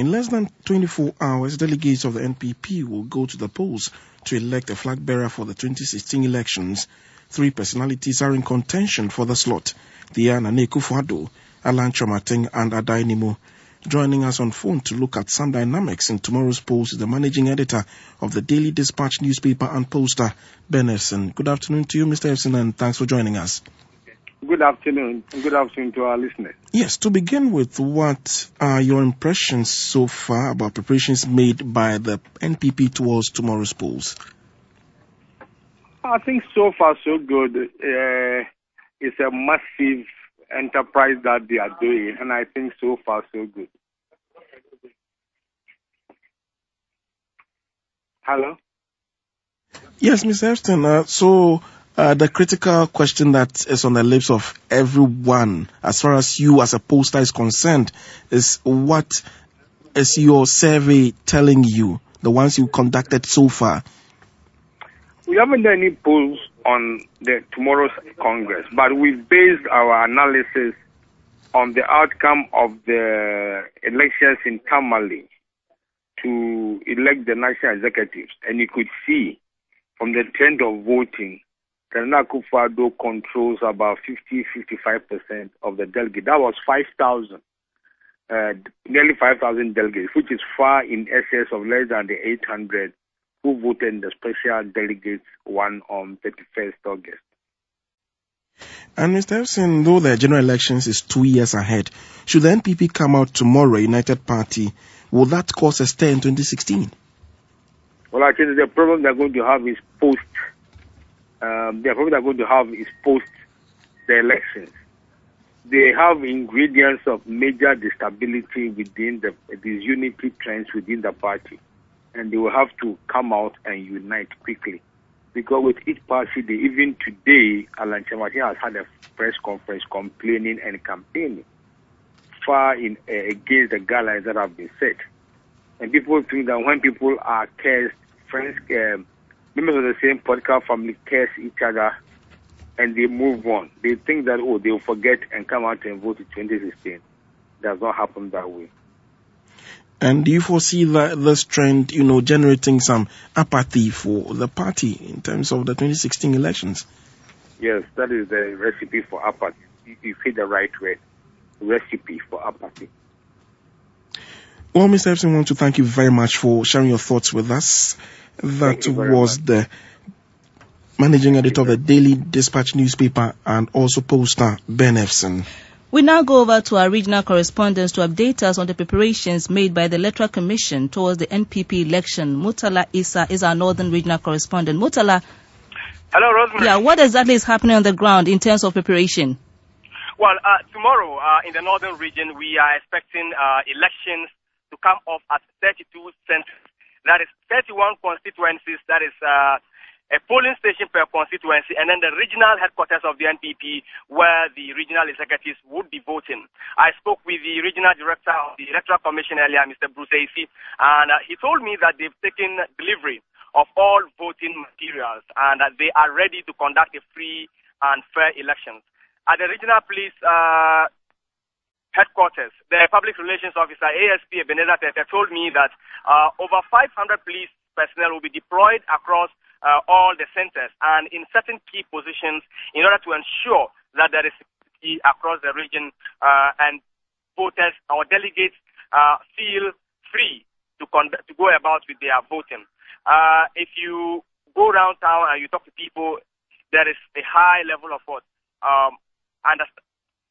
In less than 24 hours, delegates of the NPP will go to the polls to elect a flag bearer for the 2016 elections. 3 personalities are in contention for the slot: Diana Akufo-Addo, Alan Chomateng, and Adai Nimo. Joining us on phone to look at some dynamics in tomorrow's polls is the managing editor of the Daily Dispatch newspaper and poster, Ben Efson. Good afternoon to you, Mr. Efson, and thanks for joining us. Good afternoon. Good afternoon to our listeners. Yes, to begin with, what are your impressions so far about preparations made by the NPP towards tomorrow's polls? I think so far so good. It's a massive enterprise that they are doing, and I think so far so good. Hello? Yes, Mr. Efson. The critical question that is on the lips of everyone, as far as you as a pollster is concerned, is what is your survey telling you, the ones you conducted so far? We haven't done any polls on tomorrow's Congress, but we've based our analysis on the outcome of the elections in Tamale to elect the national executives. And you could see from the trend of voting, Nana Akufo-Addo controls about 50-55% of the delegates. That was 5,000, nearly 5,000 delegates, which is far in excess of less than the 800 who voted in the special delegates one on 31st August. And Mr. Efson, though the general elections is 2 years ahead, should the NPP come out tomorrow, United Party, will that cause a stir in 2016? Well, I think the problem they're going to have is post the elections. They have ingredients of major destability within the disunity trends within the party, and they will have to come out and unite quickly. Because with each party, even today, Alan Chomateng has had a press conference complaining and campaigning far against the guidelines that have been set. And people think that when people are cursed, friends, members of the same political family curse each other and they move on. They think that, they'll forget and come out and vote in 2016. It does not happen that way. And do you foresee that this trend, generating some apathy for the party in terms of the 2016 elections? Yes, that is the recipe for apathy. You hit the right word. Recipe for apathy. Well, Mr. Efson, I want to thank you very much for sharing your thoughts with us. That was the managing editor of the Daily Dispatch newspaper and also poster, Ben Efson. We now go over to our regional correspondents to update us on the preparations made by the Electoral Commission towards the NPP election. Murtala Issa is our northern regional correspondent. Murtala. Hello, Rosemary. Yeah, what exactly is happening on the ground in terms of preparation? Well, tomorrow in the northern region, we are expecting elections to come off at 32 centers. That is 31 constituencies. That is a polling station per constituency, and then the regional headquarters of the NPP where the regional executives would be voting. I spoke with the regional director of the Electoral Commission earlier, Mr. Bruce Acey, and he told me that they've taken delivery of all voting materials and that they are ready to conduct a free and fair elections. At the regional police headquarters, the public relations officer, ASP Ebenezer Tete, told me that over 500 police personnel will be deployed across all the centers and in certain key positions in order to ensure that there is security across the region and voters or delegates feel free to go about with their voting. If you go around town and you talk to people, there is a high level of understanding.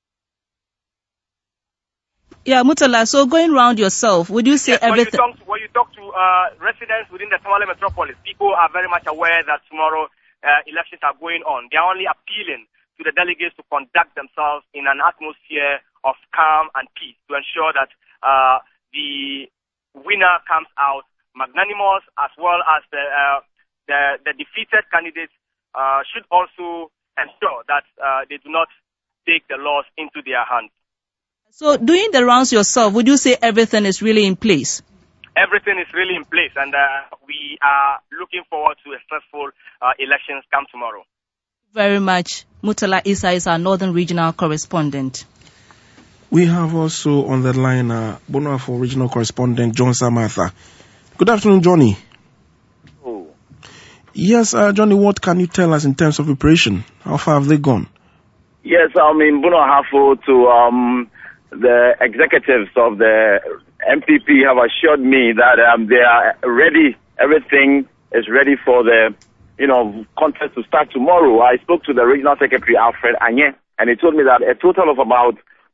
Yeah, Murtala, so going around yourself, would you say everything? When you talk to residents within the Tamale metropolis, people are very much aware that tomorrow elections are going on. They are only appealing to the delegates to conduct themselves in an atmosphere of calm and peace to ensure that the winner comes out magnanimous, as well as the defeated candidates should also ensure that they do not take the laws into their hands. So doing the rounds yourself, would you say everything is really in place? Everything is really in place, and we are looking forward to a successful elections come tomorrow. Very much. Murtala Issa is our northern regional correspondent. We have also on the line Bono Ahafo regional correspondent John Samartha. Good afternoon, Johnny. Oh. Yes, Johnny, what can you tell us in terms of preparation? How far have they gone? Yes, I'm in Bono Ahafo to the executives of the MPP have assured me that they are ready. Everything is ready for the contest to start tomorrow. I spoke to the regional secretary Alfred Anye, and he told me that a total of about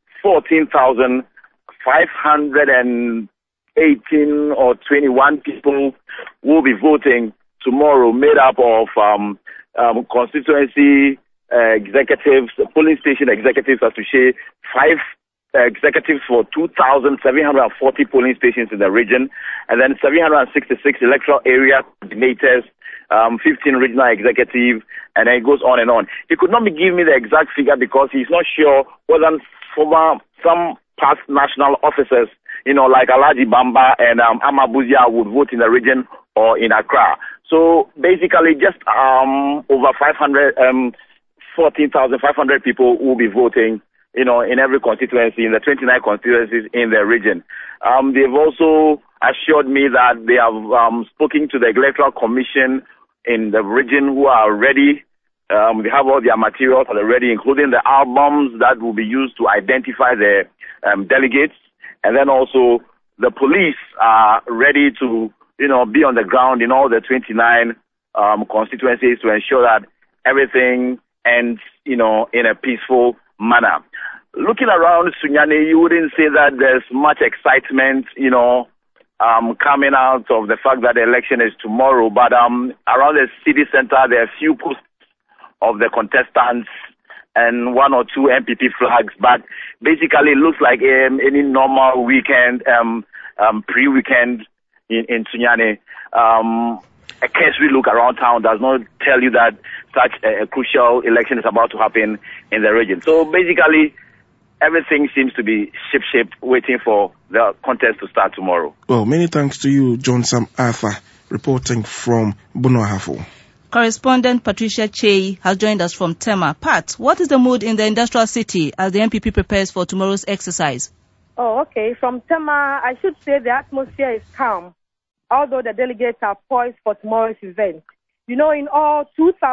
14,518 or 21 people will be voting tomorrow, made up of constituency executives, polling station executives, as to say, 5 executives for 2,740 polling stations in the region, and then 766 electoral area coordinators, 15 regional executives, and then it goes on and on. He could not give me the exact figure because he's not sure whether some past national officers, like Alhaji Bamba and Amabuzia would vote in the region or in Accra. So basically just over 14,500 people will be voting, in every constituency, in the 29 constituencies in the region. They've also assured me that they have spoken to the Electoral Commission in the region who are ready. They have all their materials already, including the albums that will be used to identify the delegates. And then also the police are ready to, be on the ground in all the 29 constituencies to ensure that everything ends, in a peaceful manner. Looking around Sunyani, you wouldn't say that there's much excitement, coming out of the fact that the election is tomorrow. But around the city center, there are a few posters of the contestants and 1 or 2 MPP flags. But basically, it looks like any normal weekend, pre-weekend in Sunyani. A cursory look around town does not tell you that such a crucial election is about to happen in the region. So basically, everything seems to be ship-shape, waiting for the contest to start tomorrow. Well, many thanks to you, John Samartha, reporting from Bono Ahafo. Correspondent Patricia Chey has joined us from Tema. Pat, what is the mood in the industrial city as the MPP prepares for tomorrow's exercise? Oh, okay. From Tema, I should say the atmosphere is calm, although the delegates are poised for tomorrow's event. In all,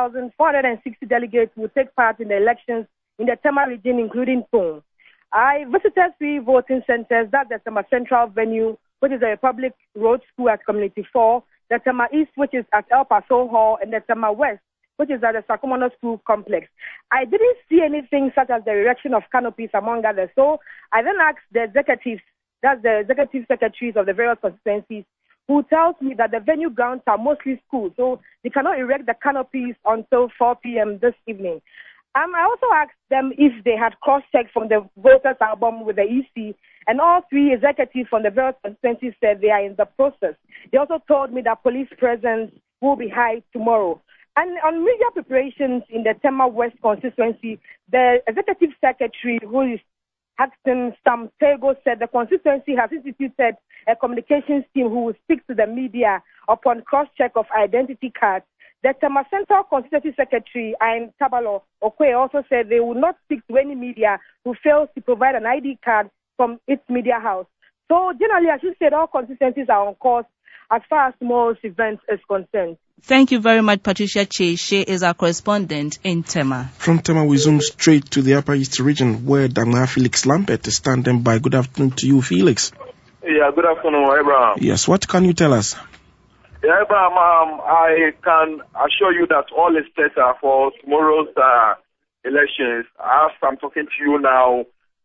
2,460 delegates will take part in the elections in the Tema region, including Pong. I visited 3 voting centers. That's the Tema Central Venue, which is a public road school at Community 4, the Tema East, which is at El Paso Hall, and the Tema West, which is at the Sacramento School Complex. I didn't see anything such as the erection of canopies, among others. So I then asked the executives, that's the executive secretaries of the various constituencies, who tells me that the venue grounds are mostly schools, so they cannot erect the canopies until 4 p.m. this evening. I also asked them if they had cross-checked from the voters' album with the EC, and all 3 executives from the various constituencies said they are in the process. They also told me that police presence will be high tomorrow. And on media preparations in the Tema West constituency, the executive secretary, who is Haxton Stamtego, said the constituency has instituted a communications team who will speak to the media upon cross-check of identity cards. The Tema Central Constituency Secretary, Ayn Tabalo Okwe, also said they will not speak to any media who fails to provide an ID card from its media house. So generally, I should say all constituencies are on course as far as tomorrow's event is concerned. Thank you very much, Patricia Chey. She is our correspondent in Tema. From Tema, we zoom straight to the Upper East region, where Dr. Felix Lambert is standing by. Good afternoon to you, Felix. Yeah, good afternoon, Abraham. Yes, what can you tell us? Yeah, Abraham, I can assure you that all is set for tomorrow's elections. As I'm talking to you now,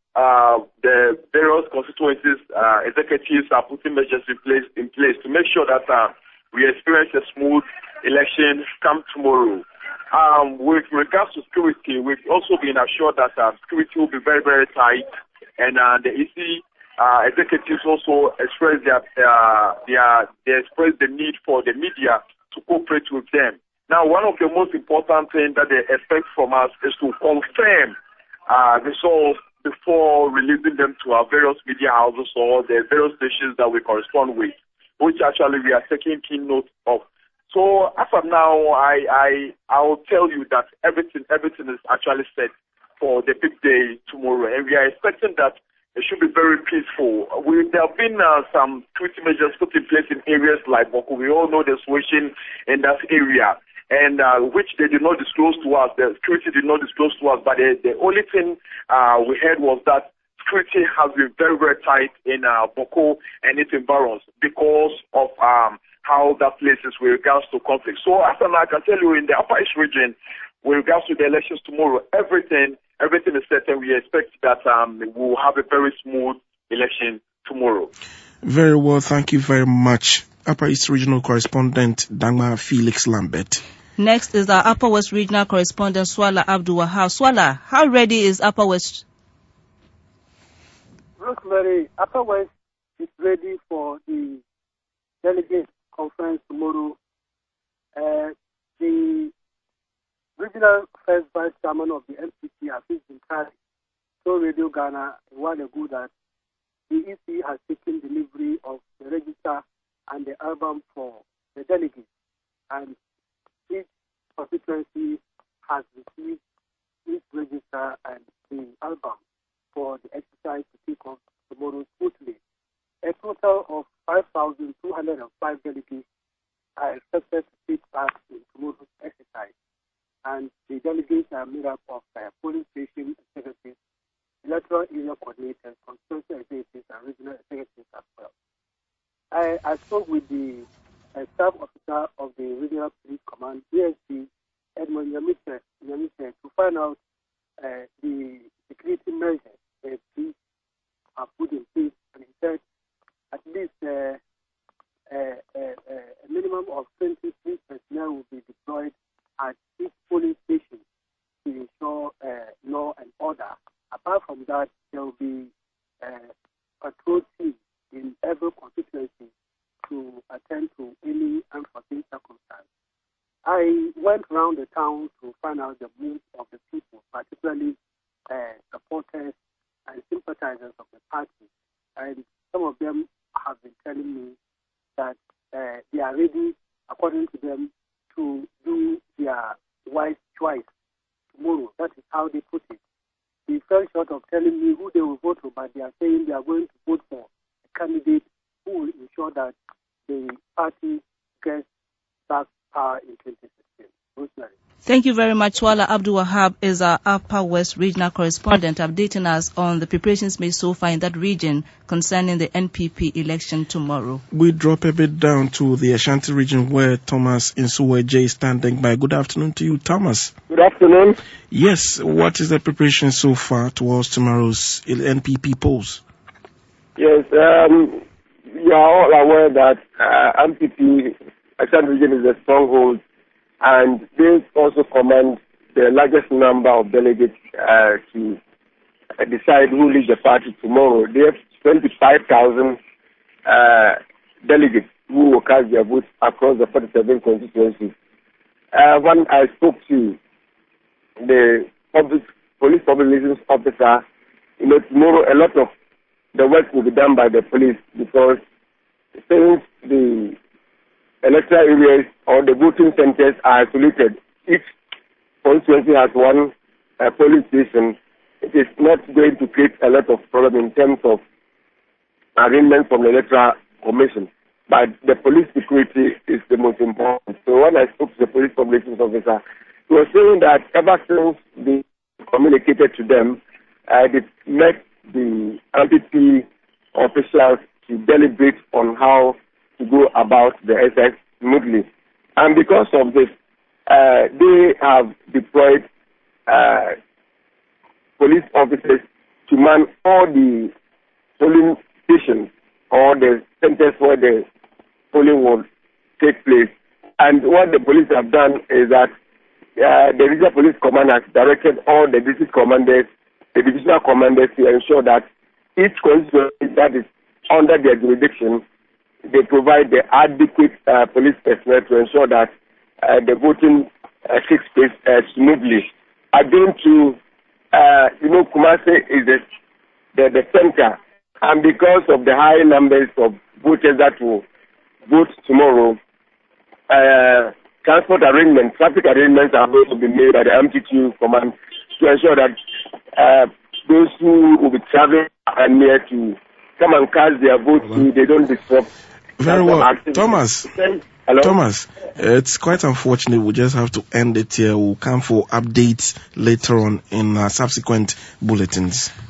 the various constituencies executives are putting measures in place to make sure that we experience a smooth election come tomorrow. With regards to security, we've also been assured that security will be very, very tight, and the EC executives also express the need for the media to cooperate with them. Now, one of the most important things that they expect from us is to confirm results before releasing them to our various media houses or the various stations that we correspond with, which actually we are taking keen note of. So as of now, I will tell you that everything is actually set for the big day tomorrow, and we are expecting that it should be very peaceful. There have been some security measures put in place in areas like Boko. We all know the situation in that area, and which they did not disclose to us. The security did not disclose to us, but the only thing we heard was that security has been very, very tight in Boko and its environs because of how that place is with regards to conflict. So, as I can tell you, in the Upper East region, with regards to the elections tomorrow, everything is set, and we expect that we'll have a very smooth election tomorrow. Very well, thank you very much. Upper East Regional Correspondent Dagmar Felix Lambert. Next is our Upper West Regional Correspondent Swala Abdul Wahab. Swala, how ready is Upper West? Rosemary, Upper West is ready for the delegate conference tomorrow. The Regional First Vice Chairman of the NPP, Hafiz Zinkari, told Radio Ghana a while ago that the EC has taken delivery of the register and the album for the delegates, and each constituency has received each register and the album for the exercise to take off tomorrow smoothly. A total of 5,205 delegates are expected to take part in tomorrow's exercise, and the delegates are made up of polling station executives, electoral area coordinators, constituency executives, and regional executives as well. I spoke with the staff officer of the Regional Police Command, DSP, Edmund Yamiche, to find out the security measures the police have put in place, and he said at least a minimum of 23 personnel will be deployed at each polling station to ensure law and order. Apart from that, there will be patrol teams in every constituency to attend to any unforeseen circumstance. I went around the town to find out the mood of the people, particularly supporters and sympathizers of the party. And some of them have been telling me that they are ready, according to them, to do their wise choice tomorrow. That is how they put it. They fell short of telling me who they will vote for, but they are saying they are going to vote for a candidate who will ensure that the party gets back power in 2016. Rosemary. Thank you very much. Swala Abdul Wahab is our Upper West Regional Correspondent, updating us on the preparations made so far in that region concerning the NPP election tomorrow. We drop a bit down to the Ashanti region where Thomas Insuweje is standing by. Good afternoon to you, Thomas. Good afternoon. Yes, what is the preparation so far towards tomorrow's NPP polls? Yes, you are all aware that NPP Ashanti region is a stronghold, and they also command the largest number of delegates to decide who leads the party tomorrow. They have 25,000 delegates who will cast their votes across the 47 constituencies. When I spoke to the police public relations officer, tomorrow a lot of the work will be done by the police, because since the electoral areas or the voting centers are isolated, each constituency has one polling station, it is not going to create a lot of problem in terms of arrangements from the Electoral Commission. But the police security is the most important. So when I spoke to the police public relations officer, he was saying that ever since they communicated to them, they met the NPP officials to deliberate on how to go about the exercise smoothly. And because of this, they have deployed police officers to man all the polling stations or the centers where the polling will take place. And what the police have done is that the regional police command has directed all the district commanders, the divisional commanders, to ensure that each constituency that is under their jurisdiction, they provide the adequate police personnel to ensure that the voting takes place smoothly. Again, Kumasi is the center, and because of the high numbers of voters that will vote tomorrow, transport arrangements, traffic arrangements are going to be made by the MTQ command to ensure that those who will be traveling near to come and cast their vote so they don't disrupt. Very well. Thomas. Hello? Thomas, it's quite unfortunate. We just have to end it here. We'll come for updates later on in subsequent bulletins.